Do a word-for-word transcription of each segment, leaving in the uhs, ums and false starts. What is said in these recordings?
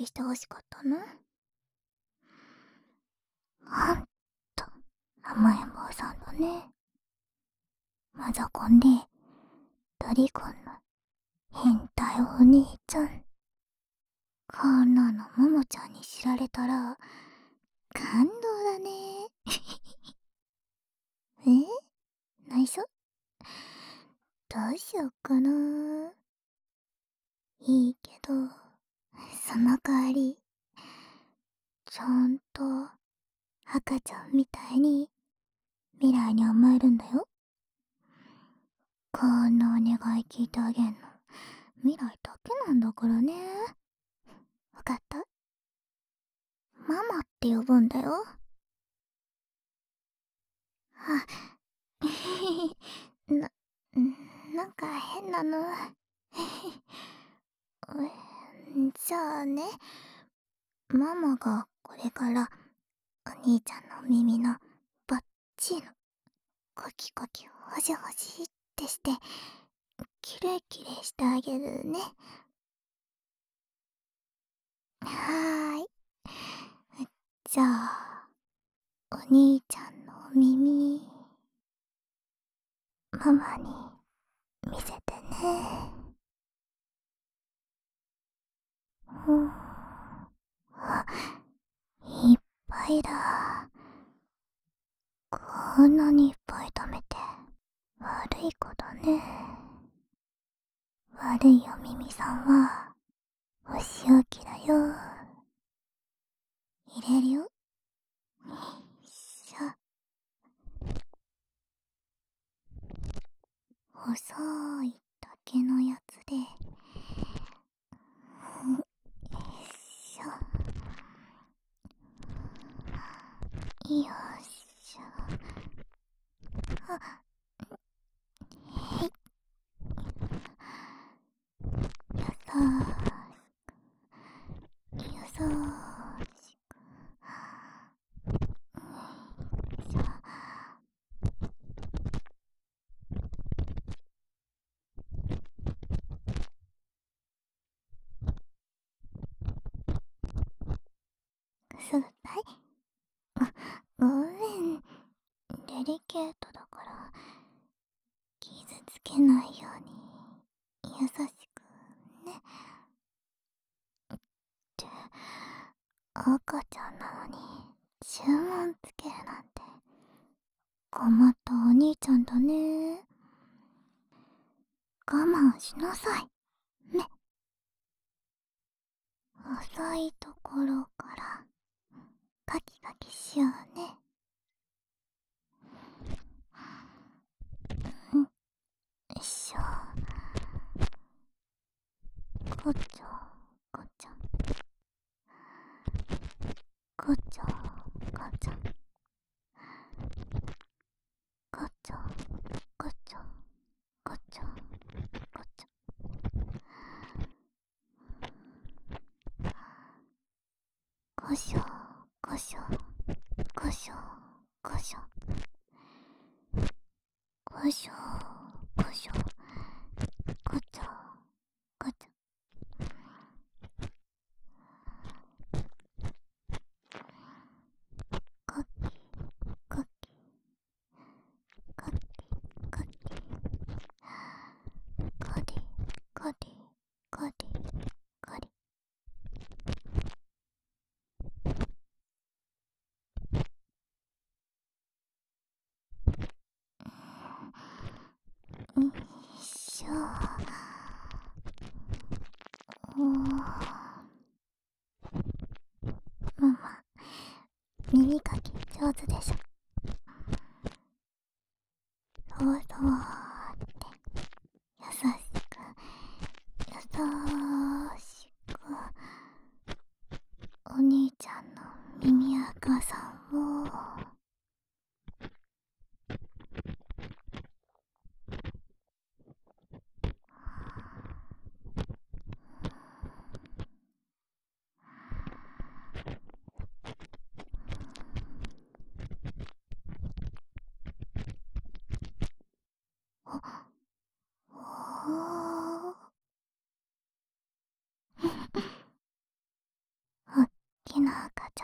きしてほしかったの？ほんと甘えん坊さんだね。マザコンでドリコンの変態お兄ちゃん。こんなのももちゃんに知られたら感動だね。え？内緒？どうしよっかな。いいけど、その代わりちゃんと赤ちゃんみたいに未来に甘えるんだよ。こんなお願い聞いてあげんの未来だけなんだからね。わかった？ママって呼ぶんだよ。あ、な、なんか変なの。じゃあね、ママがこれからお兄ちゃんの耳のバッチリのコキコキホシホシってしてキレイキレイしてあげるね。はーい。じゃあお兄ちゃんのお耳ママに見せてね。うん、あ、いっぱいだ。こんなにいっぱい食べて悪い子だね。悪いお耳さんはお仕置きだよ。入れるよ。よいしょ。細い竹のやつで、よいしょ。よいしょ。あ、へい。よそーしく、よそーしく。よいしょ。くすぐったい？ごめん、デリケートだから傷つけないように優しくね。って赤ちゃんなのに注文つけるなんて困ったお兄ちゃんだね。我慢しなさいね。遅いところからカキカキしようね。うん、よいしょ。こっちょこっちょこっちょこっちょこっちょこっちょこっちょこっちょ。こしょこしょこしょこしょこしょこしょこちょこちょ。かきかきかきかきかりかりかりかり。よいしょ。おー、ママ耳かき上手でしょ。そうそうって優しく優しくお兄ちゃんの耳赤さんをあ、おー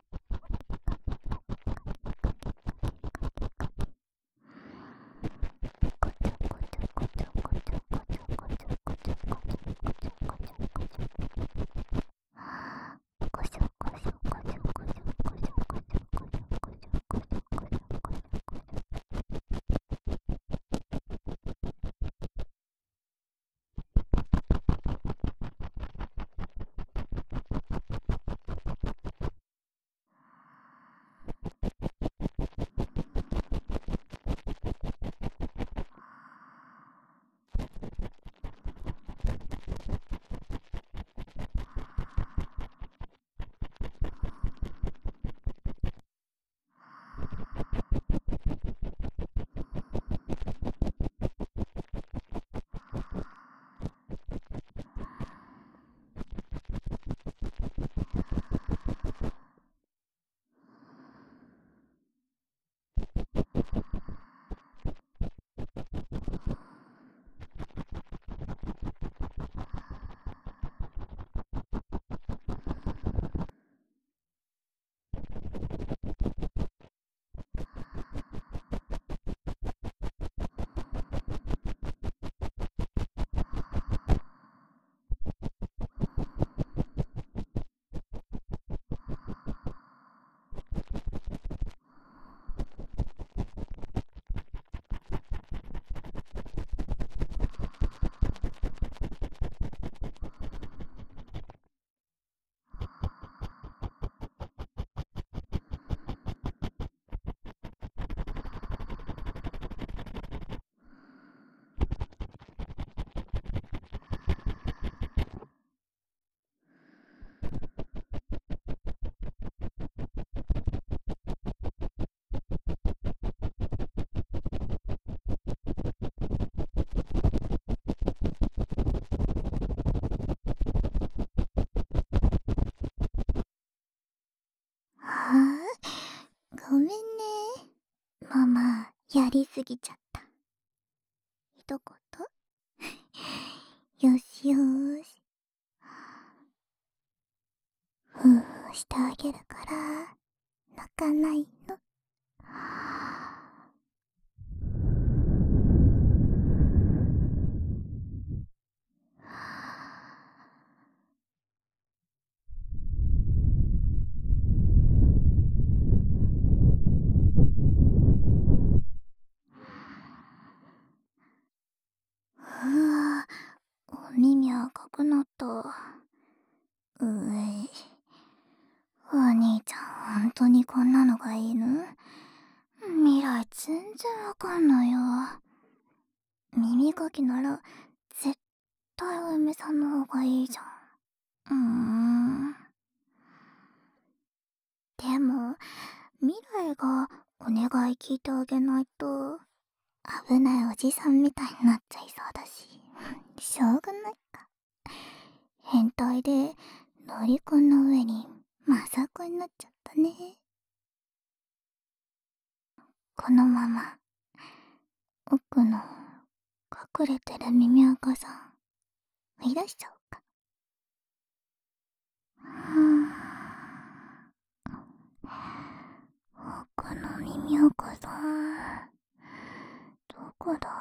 こやりすぎちゃった。一言よしよーし。ふーしてあげるから泣かないの。ふぅ、お耳赤くなった。うい。お兄ちゃん、ほんとにこんなのがいいの？未来全然わかんないよ。耳かきなら、絶対お嫁さんの方がいいじゃん。うーん。でも、未来がお願い聞いてあげないと、危ないおじさんみたいになっちゃいそうだし、しょうがないか。変態で、のりこの上に、まさかになっちゃったね。このまま、奥の、隠れてる耳垢さん、追い出しちゃおうか。うーん。奥の耳垢さん、どこだ？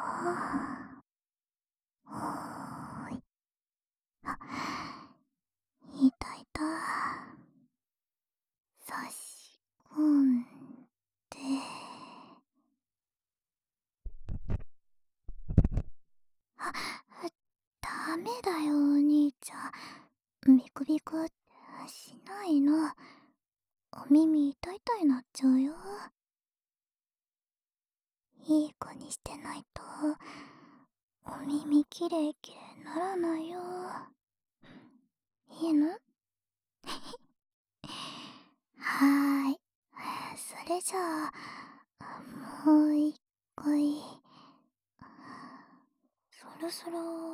おーい。あ、いたいた。差し込んで。あ、ダメだよお兄ちゃん。ビクビクしないの。お耳痛いたいなっちゃうよ。いい子にしてないと、お耳きれいきれいならないよ。いいの？はーい。それじゃあ、もう一回。そろそろ。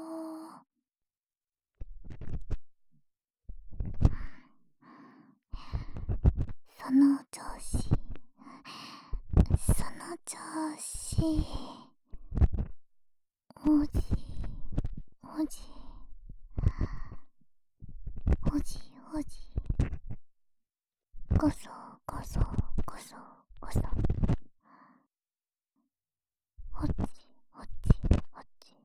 その調子。その調子。おじ、おじ、おじ、おじ。こそ、こそ、こそ、こそ。おっち、おっち、おっち。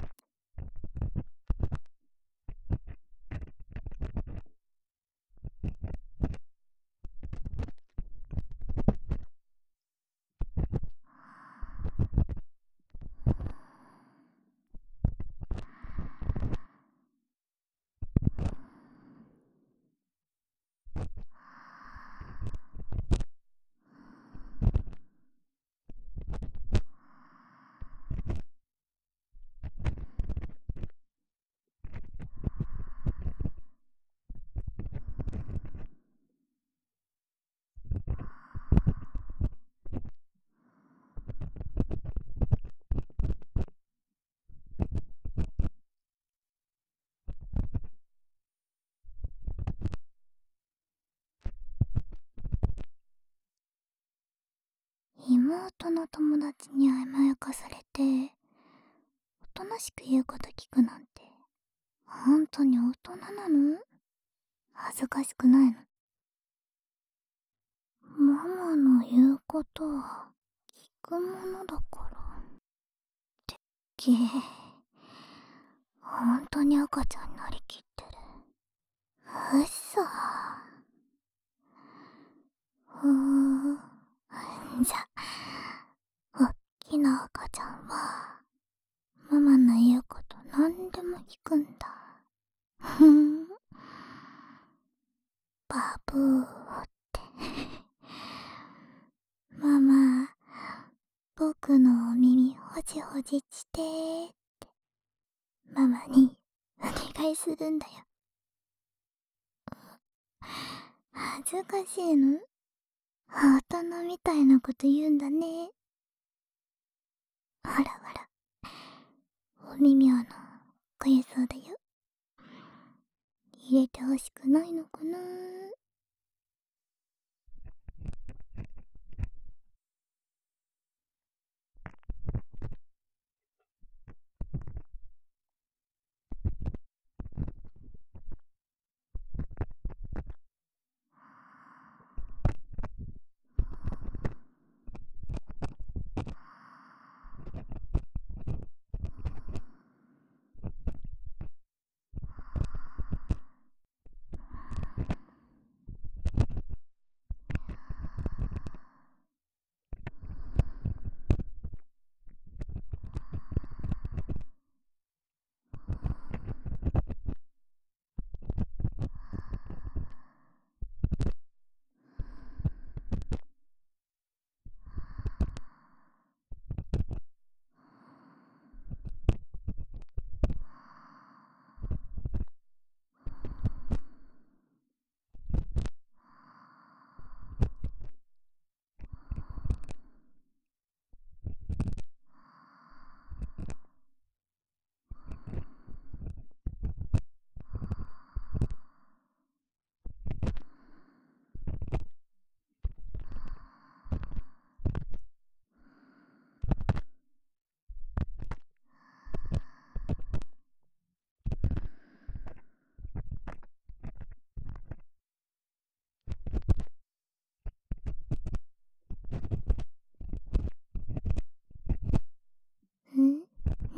妹の友達に甘やかされて、おとなしく言うこと聞くなんて、ほんとに大人なの？恥ずかしくないの？ママの言うことは聞くものだから。てき、ほんとに赤ちゃんになりきってる。うっそ。ふー。じゃ、おっきな赤ちゃんは、ママの言うことなんでも聞くんだ。ふん。バブーってママ、僕のお耳ほじほじしてーってママにお願いするんだよ。恥ずかしいの？大人みたいなこと言うんだね。ほらほら、お耳穴かゆそうだよ。入れてほしくないのかな？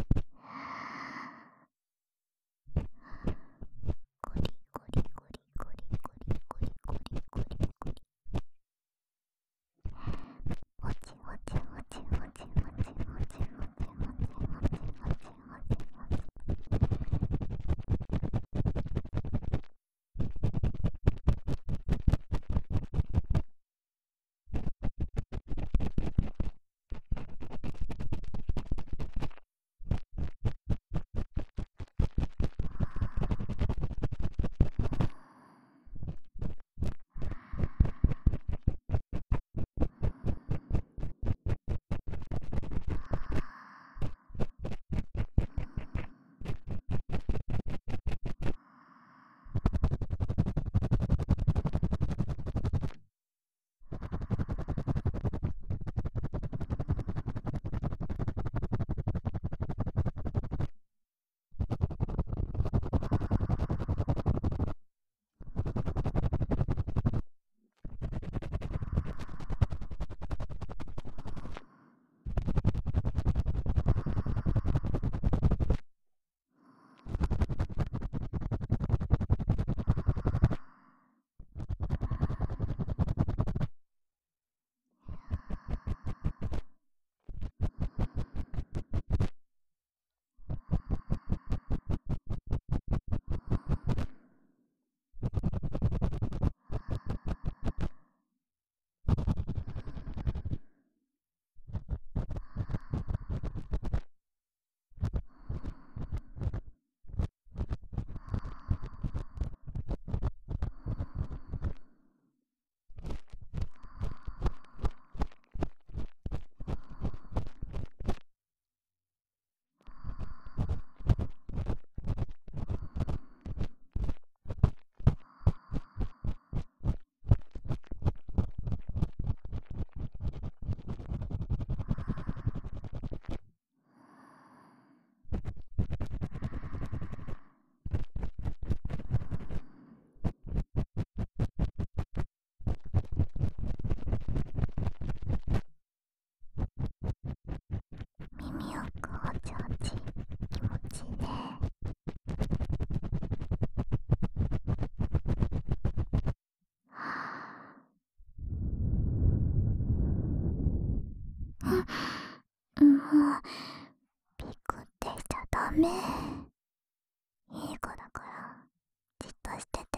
コリコリコリコリコリコリコリコリコリコリ、おちおちおちおちおちおちおちおちおちおちおちおちおちおちおち、耳よくおちおち、気持ちいいね。うん、もうピクってしちゃダメ。いい子だからじっとしてて。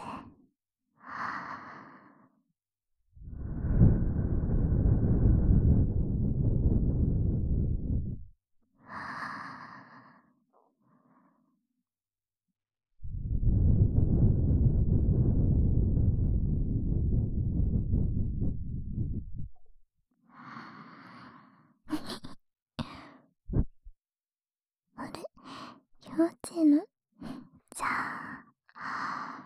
あれ、幼稚園じゃあ、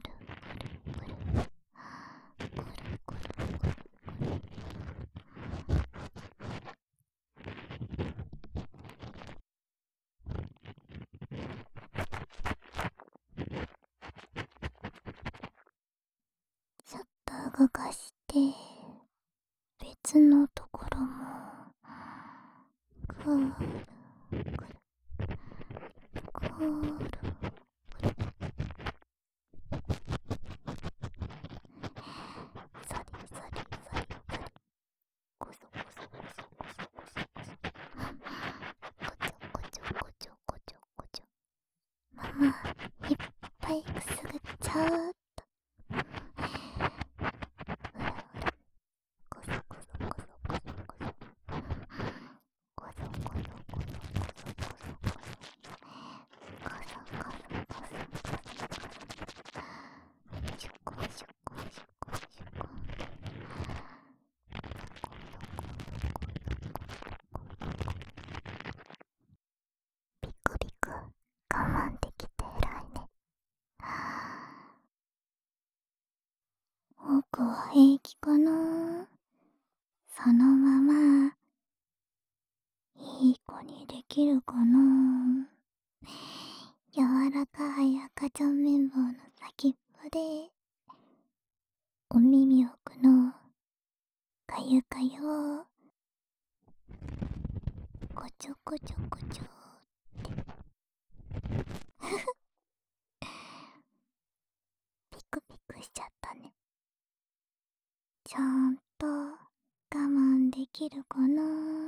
ちょっと動かして別のところもくるくるくるくる。サリサリサリサリ、コソコソコソコソコソ。 もいっぱいくすぐっちゃおうっと。ほらほら、コソコソコソコソコソ、コソコソコソコソコソコソ、コソコソコソコソコソコソ、シュコシュコシュコシュコ、ピクピク我慢できて偉いね。僕は平気かな。そのままいい子にできるかな。柔らかい赤ちゃん綿棒の先っぽでお耳奥のかゆかゆをこちょこちょこちょってピクピクしちゃったね。ちゃんと我慢できるかな。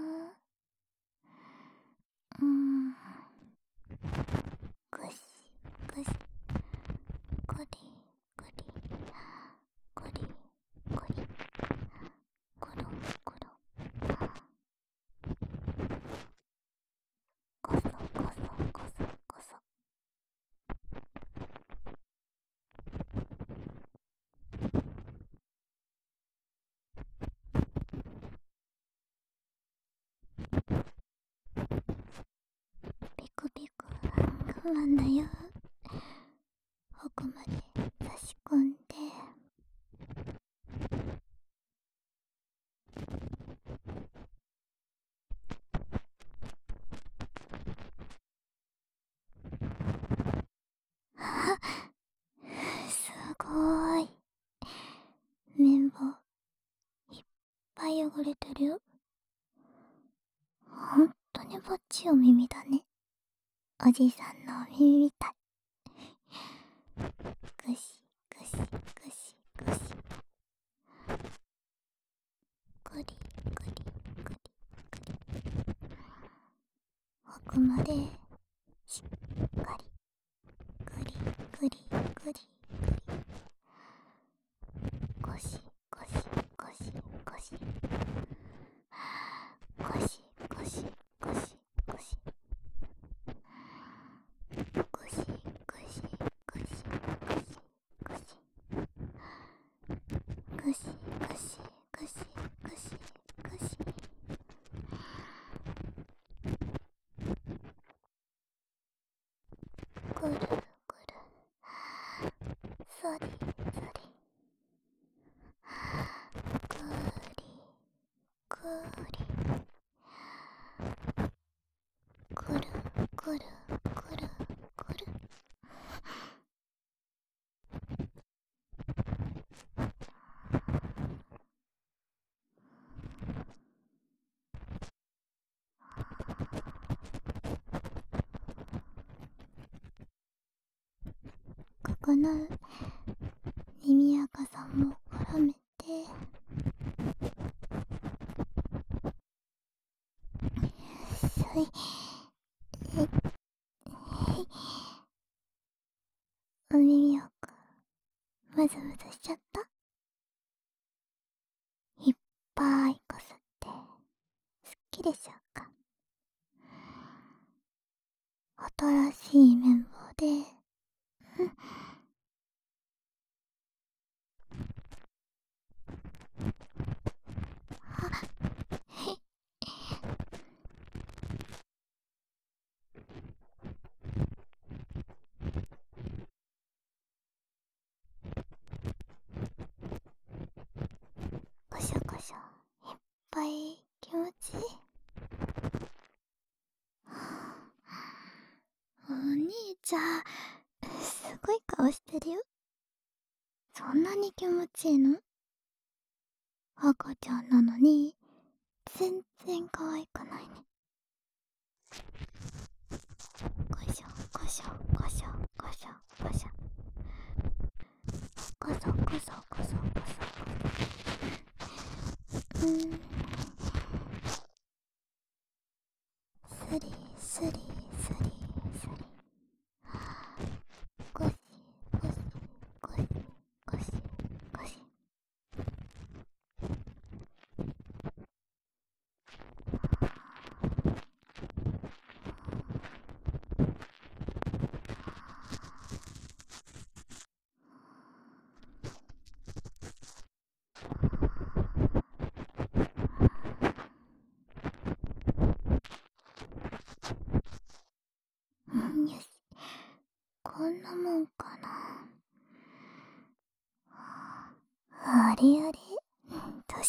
うーん、ぐしぐし、ぐりぐり、ぐりぐり、ぐるぐる、こそこそこそこそ。ピクピク我慢だよ。奥まで差し込んで、あ、すごーい。綿棒いっぱい汚れてるよ。ほんとにぼっちお耳だね。おじさんのお耳みたい。ぐしぐしぐしぐし、ぐりぐりぐりぐり、奥までしっかりぐりぐりぐり、ゴシゴシゴシゴシ、ゴシゴシゴシゴシ、ゴシゴシゴシゴシゴシ、ゴシゴシゴシゴシゴシ、ぐるぐる、そりそり、ぐりぐり、ぐるぐるぐるぐる。ここの耳垢さんも絡めて、そい、えい、お耳奥むずむずしちゃった。いっぱいこすってすっきりしようか。新しい綿棒で、うん、あ、へい、こしょこしょ、いっぱい気持ちいい。お兄ちゃん、すごい顔してるよ。そんなに気持ちいいの？赤ちゃんなのに全然可愛くないね。こしょこしょこしょこしょこしょ、こそこそこそこそ、うん、スリスリスリスリ、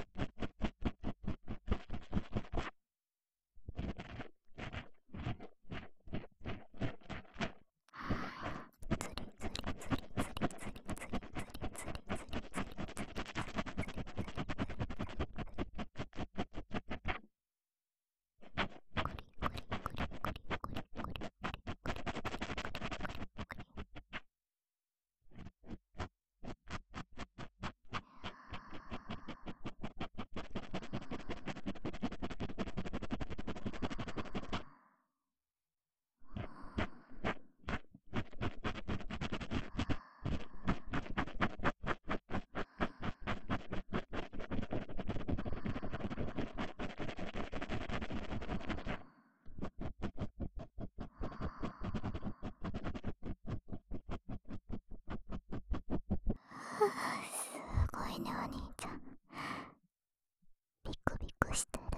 すごいね、お兄ちゃん。ビクビクしてる。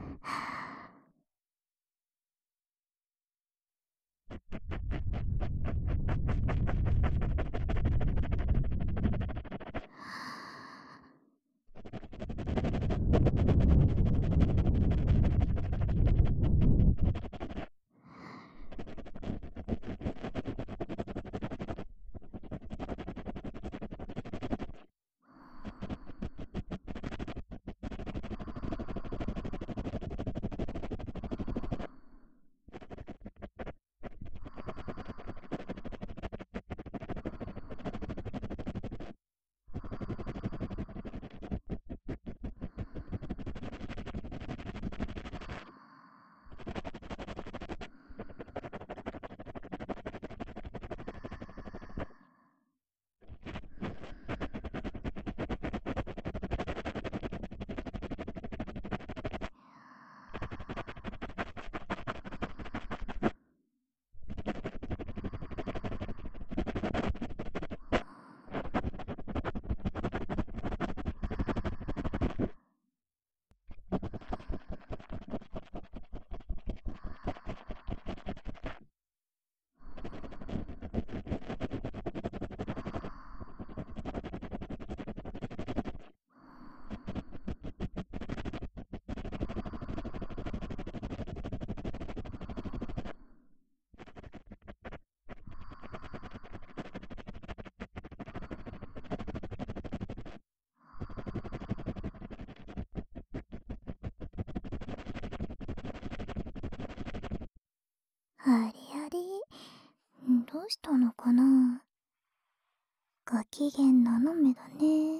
ありあり、どうしたのかな。ご機嫌斜めだね。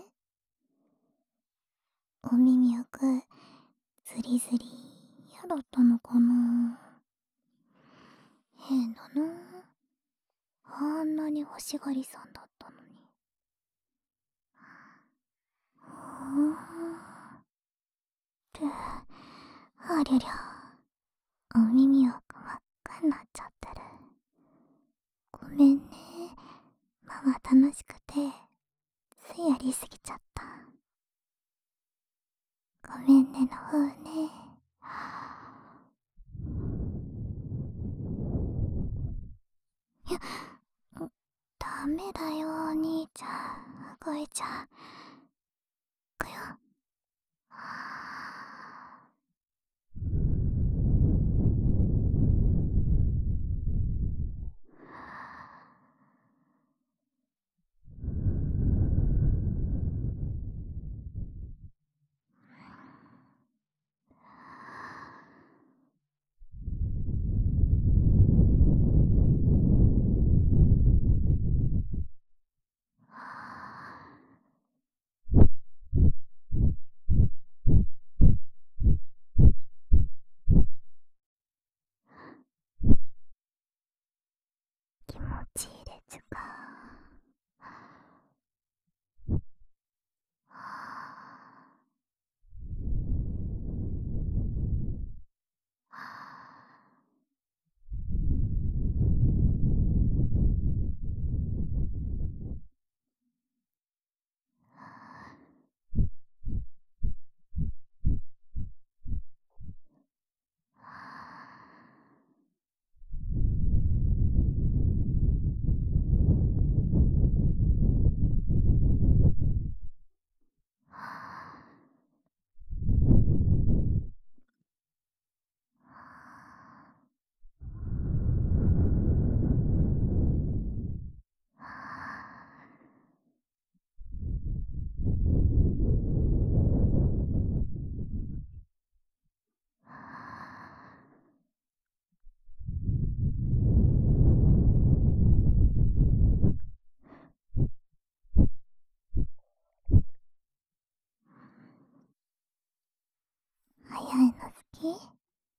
お耳役、ズリズリ嫌だったのかな。変だな。あんなに欲しがりさんだったのに。はあ。 ありゃりゃ、お耳奥真っ赤になっちゃってる。ごめんね。ママ楽しくて、ついやりすぎちゃった。ごめんねの方ね。いや、ダメだよお兄ちゃん。動いちゃう。くよ。気持ちいいでちゅか。早いの好き？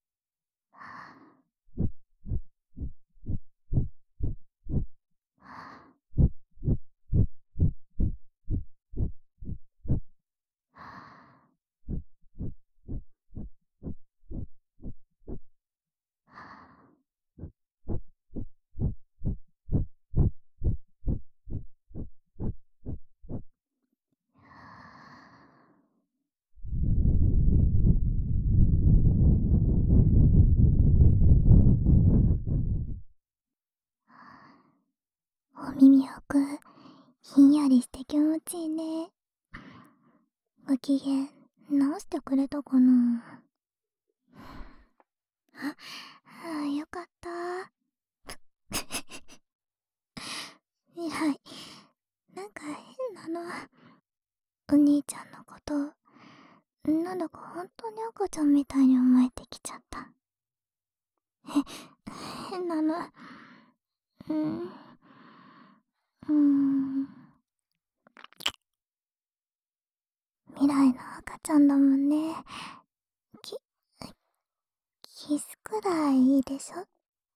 お耳奥、ひんやりして気持ちいいね。ご機嫌直してくれたかな。あ、あ、よかった。未来、なんか変なの。お兄ちゃんのこと、なんだか本当に赤ちゃんみたいに思えてきちゃった。え、変なの。うん。うーん。未来の赤ちゃんだもんね。き、キスくらいいいでしょ。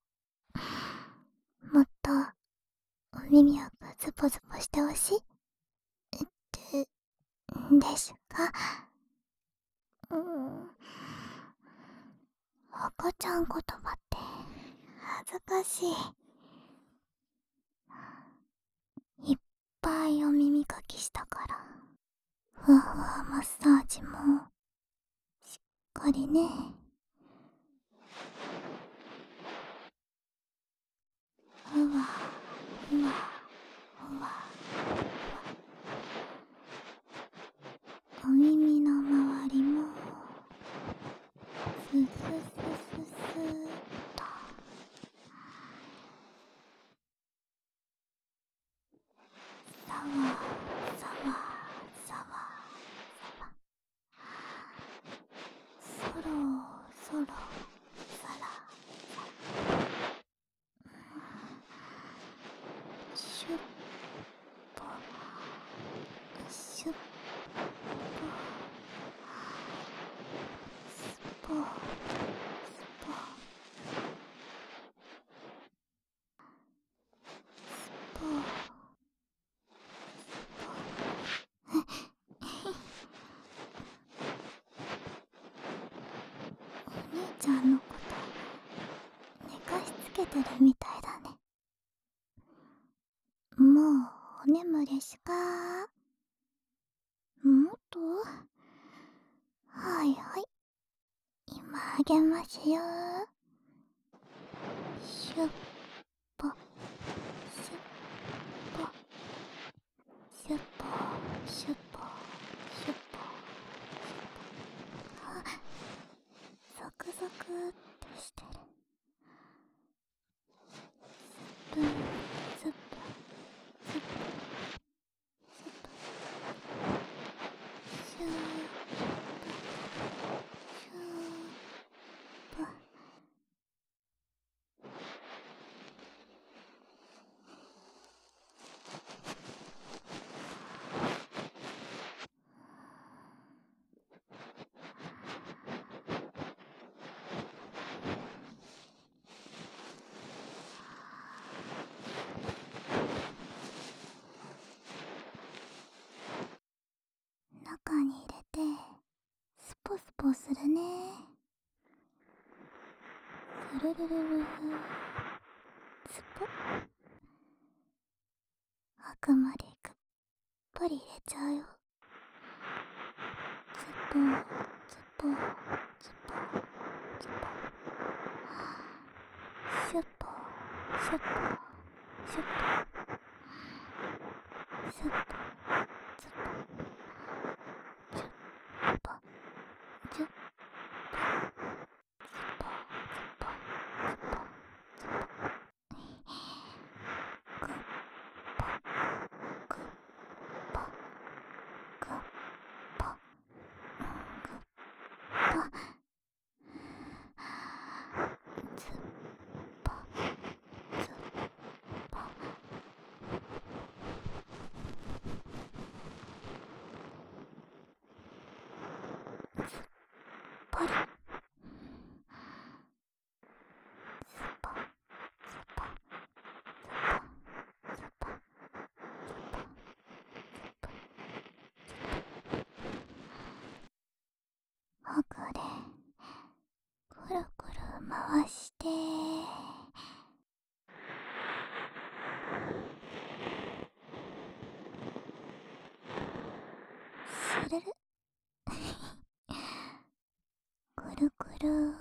もっと、お耳をズポズポしてほしい。って、でしゅか。うーん。赤ちゃん言葉って恥ずかしい。いっぱいお耳かきしたから、ふわふわマッサージもしっかりね。ふわふわふわ。お耳の周りもスススススーっと。さわさわさわさわ。そろてるみたいだね。もうお眠りしか？もっと？はいはい、今あげますよ。シュッポシュッポシュッポシュッポシュッポ。あ、ゾクゾクってしてる。スプーンスプーンスプーンスプーンシューシュープ。中に入れてスポスポするね。スルルルルスポ。奥までくっぽり入れちゃうよ。スポスポスポスポ。シュッポシュッポシュッポスポスポスポジュッポジュッポスポスポスポスポ。グッポグッポグッポグッポ。ズッポズッポ。ズッポリ。スポスポスポスポスポ。奥でくるくる回してするる。くるくるくる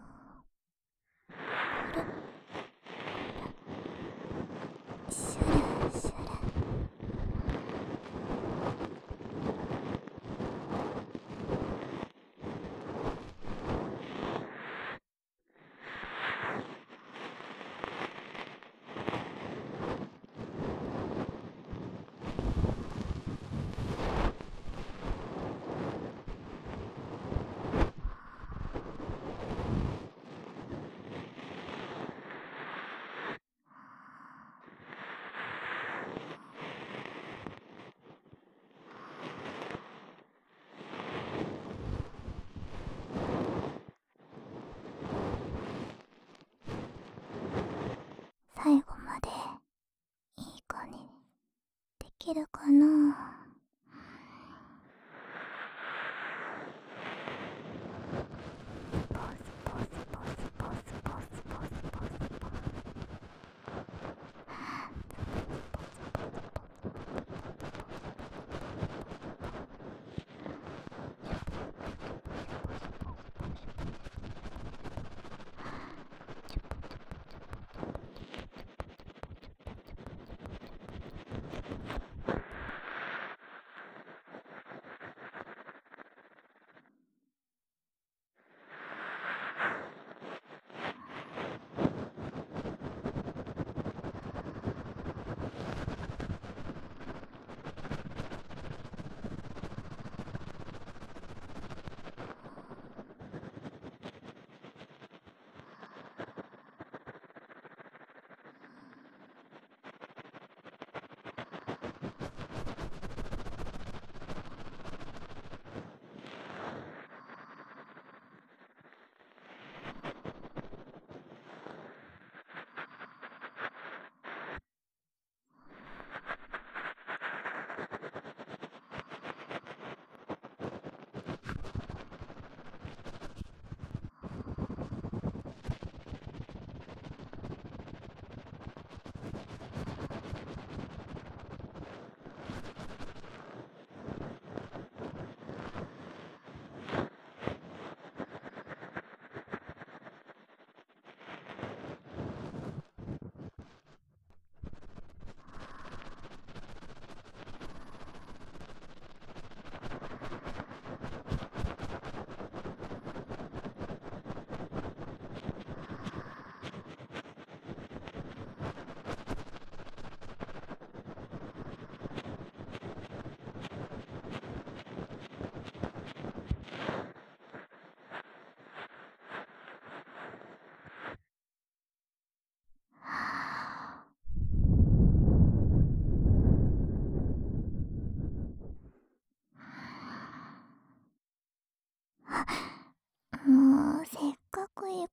シュルシュル。最後までいい子にできるかな。スポスポスポスポスポスポスポスポ。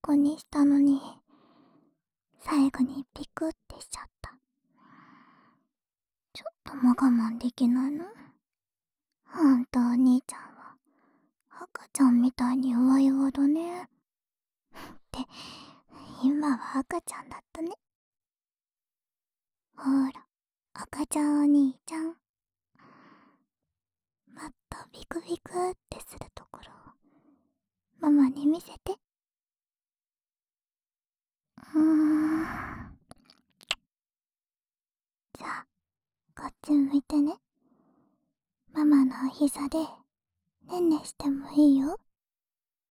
こにしたのに、最後にピクってしちゃった。ちょっとも我慢できないの？ほんとお兄ちゃんは赤ちゃんみたいに弱々だね。って今は赤ちゃんだったね。ほら、赤ちゃんお兄ちゃん、もっとビクビクってするところをママに見せて。うーん、じゃあこっち向いてね。ママのお膝でねんねしてもいいよ。